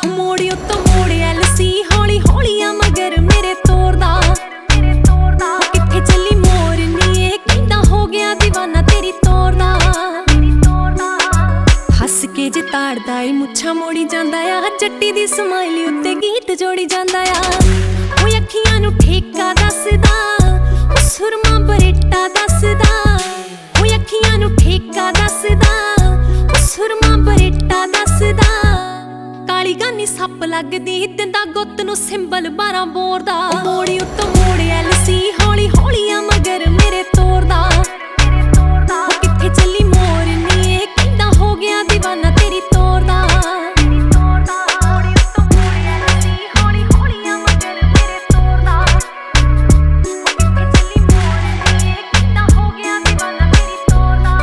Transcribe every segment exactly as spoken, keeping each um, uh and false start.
ਮੋੜੀ ਉੱਤੋਂ ਮੋੜੇ ਐਲਸੀ ਹੌਲੀ ਹੌਲੀ ਆ ਮਗਰ ਮੇਰੇ ਤੋਰਦਾ ਕਿੱਥੇ ਚੱਲੀ ਮੋਰਨੀ ਇਹ ਕਹਿੰਦਾ ਹੋ ਗਿਆ ਦੀਵਾਨਾ ਤੇਰੀ ਤੋਰਦਾ ਹੱਸ ਕੇ ਜੇ ਤਾੜਦਾ ਏ ਮੁੱਛਾਂ ਮੋੜੀ ਜਾਂਦਾ ਆ ਚੱਟੀ ਦੀ ਸਮਾਈਲੀ ਉੱਤੇ ਗੀਤ ਜੋੜੀ ਜਾਂਦਾ ਆ ਉਹ ਅੱਖੀਆਂ ਨੂੰ ਠੇਕਾ ਦੱਸਦਾ ਉਹ ਸੁਰਮਾ ਬਰੇਟਾ ਦੱਸਦਾ ਉਹ ਅੱਖੀਆਂ ਨੂੰ ਠੇਕਾ ਦੱਸਦਾ ਉਹ ਸੁਰਮਾ ਬਰੇਟਾ ਦੱਸਦਾ ਕਾਲੀ ਗਾਨੀ ਸੱਪ ਲੱਗਦੀ ਦਿੰਦਾ ਗੁੱਤ ਨੂੰ ਸਿੰਬਲ ਬਾਰਾਂ ਬੋਰ ਦਾ ਮੋੜੀ ਉੱਤੋਂ ਮੋੜੇ ਐਲਸੀ ਹੌਲੀ ਹੌਲੀ ਆ ਮਗਰ ਮੇਰੇ ਤੋਰਦਾ ਕਿੱਥੇ ਚੱਲੀ ਮੋਰਨੀ ਇਹ ਕਹਿੰਦਾ ਹੋ ਗਿਆ ਦੀਵਾਨਾ ਤੇਰੀ ਤੋਰਦਾ ਮੋੜੀ ਉੱਤੋਂ ਮੋੜੇ ਐਲਸੀ ਹੌਲੀ ਹੌਲੀ ਆ ਮਗਰ ਮੇਰੇ ਤੋਰਦਾ ਕਿੱਥੇ ਚੱਲੀ ਮੋਰਨੀ ਇਹ ਕਹਿੰਦਾ ਹੋ ਗਿਆ ਦੀਵਾਨਾ ਤੇਰੀ ਤੋਰਦਾ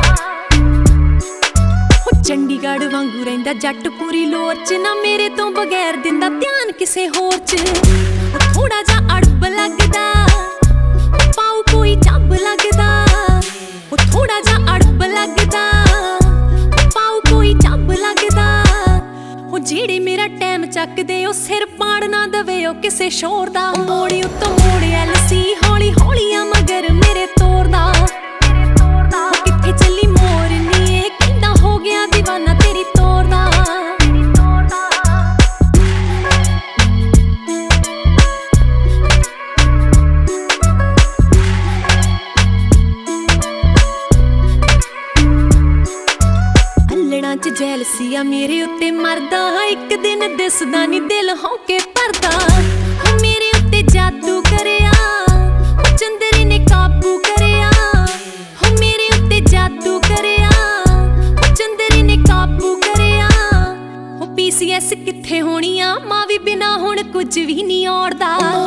ਉਹ ਚੰਡੀਗੜ੍ਹ ਵਾਂਗੂ ਰਹਿੰਦਾ ਜੱਟ ਪੂਰੀ ਲੋਰ ਚ ਨਾ ਮੇਰੇ ਤੋਂ ਬਗੈਰ ਦਿੰਦਾ ਧਿਆਨ ਕਿਸੇ ਹੋਰ ਚ ਥੋੜਾ ਜਿਹਾ ਅੜਬ ਲੱਗਦਾ ਪਾਉ ਕੋਈ ਚੱਬ ਲੱਗਦਾ ਉਹ ਥੋੜਾ ਜਿਹਾ ਅੜਬ ਲੱਗਦਾ ਪਾਉ ਕੋਈ ਚੱਬ ਲੱਗਦਾ ਉਹ ਜਿਹੜੇ ਮੇਰਾ ਟਾਈਮ ਚੱਕਦੇ ਉਹ ਸਿਰ ਪਾੜ ਨਾ ਦਵੇ ਉਹ ਕਿਸੇ ਸ਼ੋਰ ਦਾ ਮੋੜੀ ਉੱਤੋਂ ਮੋੜੇ ਐਲਸੀ ਹੌਲੀ ਹੌਲੀ ਆ ਮਗਰ ਮੇਰੇ ਤੋਰਦਾ ਕਿੱਥੇ ਚੱਲੀ ਮੋਰਨੀ ਇਹ ਕਹਿੰਦਾ ਹੋ ਗਿਆ ਦੀਵਾਨਾ ਤੇਰੀ ਤੋਰਦਾ ਚ ਜੈਲਸੀ ਆ ਮੇਰੇ ਉੱਤੇ ਮਰਦਾ ਇੱਕ ਦਿਨ ਦਿਸਦਾ ਨੀ ਦਿਲ ਹੌਕੇ ਭਰਦਾ ਮੇਰੇ ਉੱਤੇ ਜਾਦੂ ਕਰਿਆ ਚੰਦਰੀ ਨੇ ਕਾਬੂ ਕਰਿਆ ਮੇਰੇ ਉੱਤੇ ਜਾਦੂ ਕਰਿਆ ਚੰਦਰੀ ਨੇ ਕਾਬੂ ਕਰਿਆ ਉਹ ਪੀਸੀਐਸ ਕਿੱਥੇ ਹੋਣੀ ਆ ਮਾਂ ਵੀ ਬਿਨਾ ਹੁਣ ਕੁਝ ਵੀ ਨਹੀਂ ਔੜਦਾ